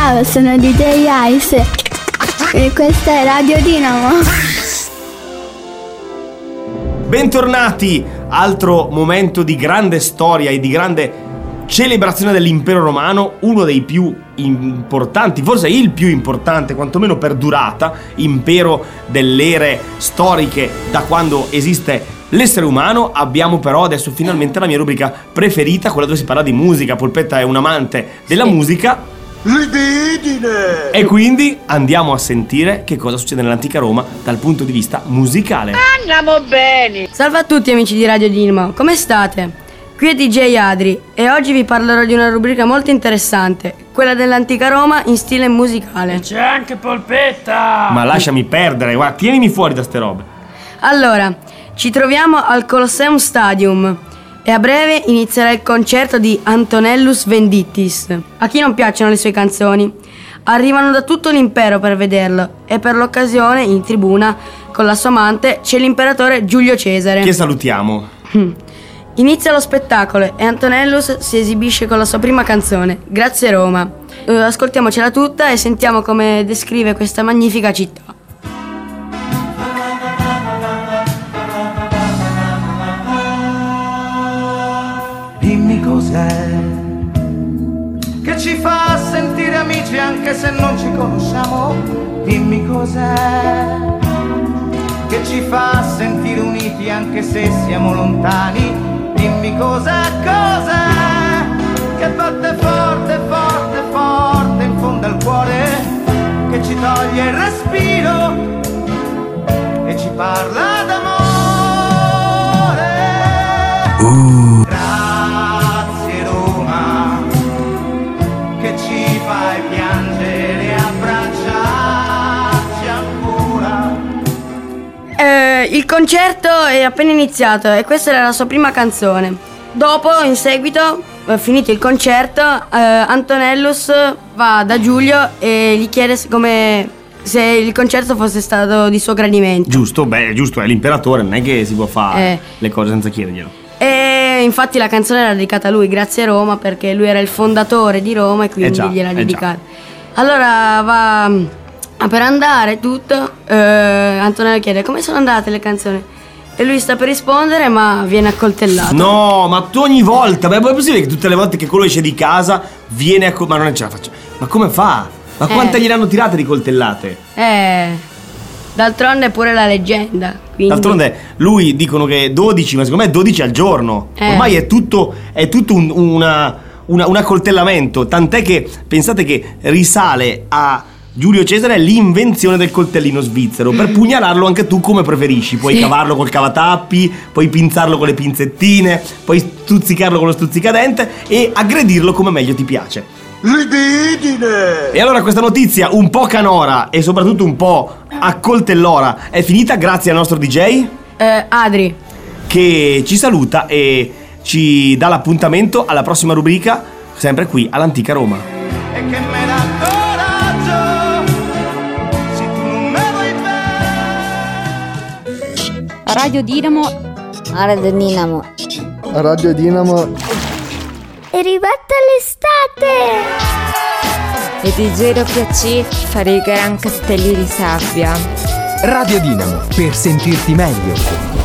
Ciao, sono DJ Ice e questa è Radio Dinamo. Bentornati, altro momento di grande storia e di grande celebrazione dell'impero romano, uno dei più importanti, forse il più importante, quantomeno per durata, impero delle ere storiche da quando esiste l'essere umano. Abbiamo però adesso finalmente la mia rubrica preferita, quella dove si parla di musica. Polpetta è un amante della musica. E quindi andiamo a sentire che cosa succede nell'antica Roma dal punto di vista musicale. Andiamo bene! Salve a tutti amici di Radio Dinamo, come state? Qui è DJ Adri e oggi vi parlerò di una rubrica molto interessante, quella dell'antica Roma in stile musicale. C'è anche Polpetta! Ma lasciami perdere, guarda, tienimi fuori da ste robe. Allora, ci troviamo al Colosseum Stadium e a breve inizierà il concerto di Antonellus Vendittis. A chi non piacciono le sue canzoni? Arrivano da tutto l'impero per vederlo e per l'occasione in tribuna con la sua amante c'è l'imperatore Giulio Cesare. Che salutiamo. Inizia lo spettacolo e Antonellus si esibisce con la sua prima canzone, Grazie Roma. Ascoltiamocela tutta e sentiamo come descrive questa magnifica città. Dimmi cos'è che ci fa sentire amici anche se non ci conosciamo. Dimmi cos'è che ci fa sentire uniti anche se siamo lontani. Dimmi cos'è che batte forte, forte, forte in fondo al cuore, che ci toglie il respiro e ci parla d'amore. Grazie Roma, che ci fai piangere e abbracciarci ancora. Il concerto è appena iniziato e questa era la sua prima canzone. Dopo, in seguito, finito il concerto, Antonellus va da Giulio e gli chiede se il concerto fosse stato di suo gradimento. Giusto, giusto, è l'imperatore, non è che si può fare le cose senza chiederglielo. E infatti la canzone era dedicata a lui, Grazie Roma, perché lui era il fondatore di Roma e quindi gliela dedicata. Allora va per andare tutto, Antonello chiede come sono andate le canzoni e lui sta per rispondere ma viene accoltellato. No, ma tu ogni volta, è possibile che tutte le volte che quello esce di casa viene ma non ce la faccio. Ma come fa? Ma quante gliel'hanno tirate di coltellate? D'altronde è pure la leggenda, quindi. D'altronde lui dicono che 12, ma secondo me 12 al giorno. Ormai è tutto un accoltellamento, tant'è che pensate che risale a Giulio Cesare l'invenzione del coltellino svizzero. Per pugnalarlo anche tu come preferisci. Puoi cavarlo col cavatappi, puoi pinzarlo con le pinzettine, puoi stuzzicarlo con lo stuzzicadente e aggredirlo come meglio ti piace. E allora questa notizia un po' canora e soprattutto un po' accoltellora è finita grazie al nostro DJ Adri, che ci saluta e ci dà l'appuntamento alla prossima rubrica, sempre qui all'Antica Roma. E che me dà coraggio se tu non me vuoi bene. Radio Dinamo. Radio Dinamo. Radio Dinamo. È arrivata l'estate! E DJ PC fare i gran castelli di sabbia. Radio Dinamo, per sentirti meglio.